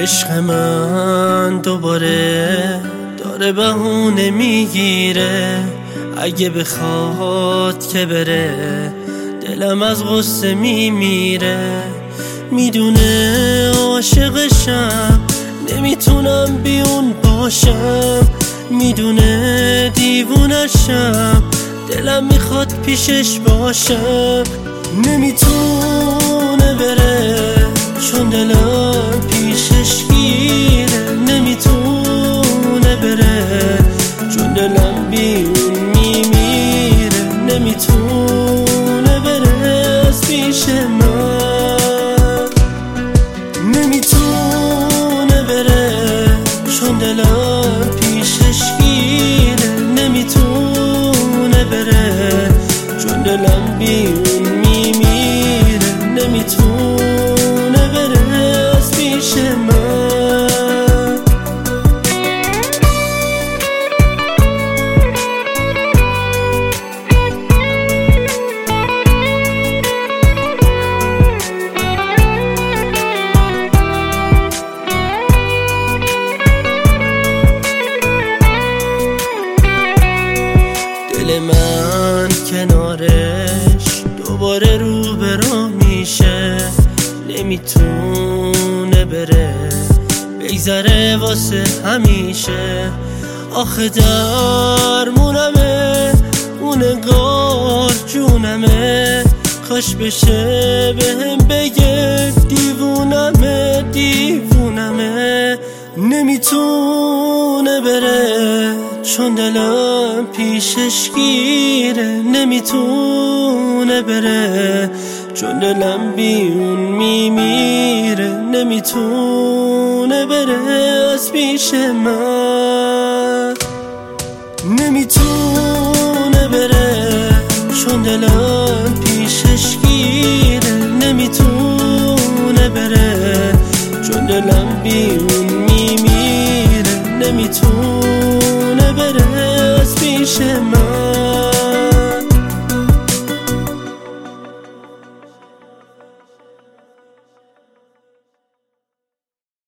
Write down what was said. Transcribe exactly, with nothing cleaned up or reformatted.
عشق من دوباره داره بهونه میگیره، اگه بخواد که بره دلم از غصه میمیره. میدونه عاشقشم، نمیتونم بیون باشم، میدونه دیوونشم، دلم میخواد پیشش باشم. نمیتونه بره چون دلم پیشش گیره، نمیتونه بره چون دلم بیون میمیره. نمیتونه بره از پیش من، نمیتونه بره چون دلم پیشش گیره، نمیتونه بره چون دلم بیون میمیره. نمیتونه بره از پیش من. دل من کنارش دوباره رو به رو میشه، نمیتونه بره بگذره واسه همیشه. آخه درمونمه اون نگار جونمه، کاش بشه بهم بگه دیوونمه دیوونمه. نمیتونه بره چون دلم پیشش گیره، نمیتونه بره چون دلم بیون میمیره. نمیتونه بره از پیش من، نمیتونه بره چون دلم پیشش گیره، نمیتونه بره چون دلم بیون میمیره. نمیتونه بره از پیش من.